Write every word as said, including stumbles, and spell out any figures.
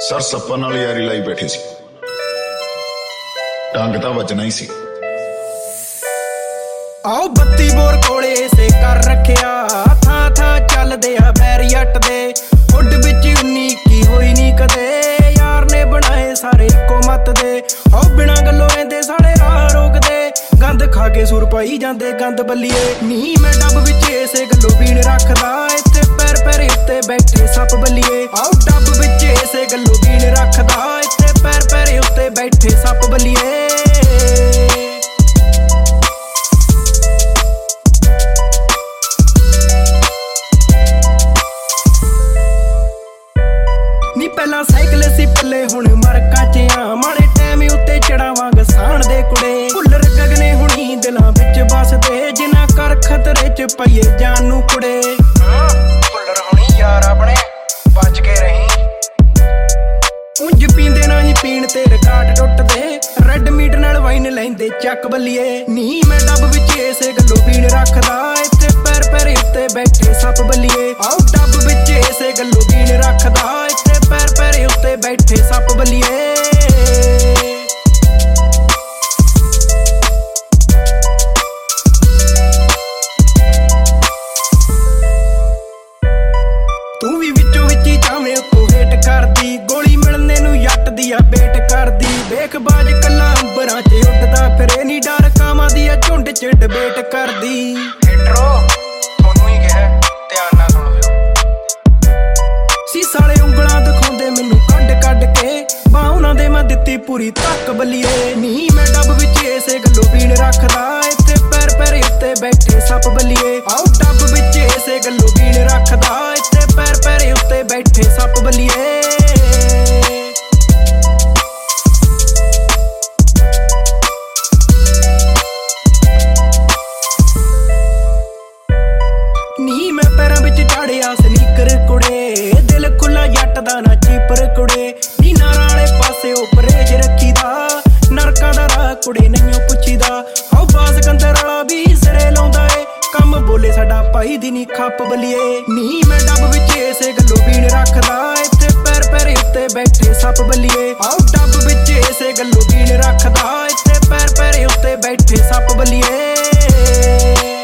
Sir सप्पा नाल यारी लाई बैठे सी, डंग तां वजना ही सी। आओ बत्ती बोर कोले से कर रखिया, थां थां चलदे आ बैरियट दे। हुड विच उन्नी की होई नी कदे, यार ने बनाए सारे इक्को मत दे। आओ बिना गल्लों रहिंदे साले राह रोकदे, गंद खा के सुर पाई जांदे गंद बल्लिए। नी मैं डब विच इसे गल्लों बीन रखदा, इत्थे पैर पैर उत्ते बैठे सप बल्लिए। आओ डब विच इसे गल्लों बीन रखदा, इत्थे पैर पैर उत्ते बैठे सप बल्लिए। नी पहला साइकिल सी पल्ले हुण मरका च आ, माड़े टैम उत्ते चढ़ावांग साण दे कुड़े। भुल्लर गगने हुणी दिलां विच बसदे, जिन्हां कर खतरे च पईए जान नूं कुड़े। भुल्लर हुणी यार अपने बच के रही, उंज पींदे ना ही पीण ते रिकार्ड टुटदे। रैड मीट नाल वाइन लैंदे चक बल्लिए। नी मैं डब विच इसे गल्लों बीन रखदा, इत्थे पैर पैर उत्ते बैठे सप बल्लिए। आओ डब विच इसे गल्लों बीन रखदा, इत्थे पैर पैर उत्ते बैठे सप बल्लिए। तू भी विचों विची चावें उत्तों हेट करदी, गोली मिलने नूं यट दी आ बेट करदी। वेख बाज कल्ला अंबरां च उडदा फिरे, नी डर कावां दी आ झुंड च डिबेट करदी। हेटरो थोनू ही कहे ध्यान नाल सुण लियो, सी साले उंगलां दिखाउंदे मैनूं कड्ड कड्ड के, बां उहनां दे मैं दित्ती पूरी तक बल्लिए। नी मैं डब विच इसे गल्लों बीन रखदा, इत्थे पैर पैर उत्ते बैठे सप बल्लिए। आओ डब विच इसे गल्लों बीन रखदा, इत्थे पैर पैर उत्ते बैठे सप बल्लिए। नी मैं पैरां विच चाड़िया सनीकर कुड़े, दिल खुला जट दा ना चीपर कुड़े। नी नारां आले पासे ओ परहेज रखीदा, नरकां दा राह कुड़े नहियों पुछीदा। आओ बास गंदर वाला भी सिरे लाउंदा ए, कम बोले साडा भाई दी नी खप बल्लिए। नी मैं डब विच इसे गल्लों बीन रखदा, इत्थे पैर पैर उत्ते बैठे सप बल्लिए। आओ डब विच इसे गल्लों बीन रखदा, इत्थे पैर पैर उत्ते बैठे सप बल्लिए।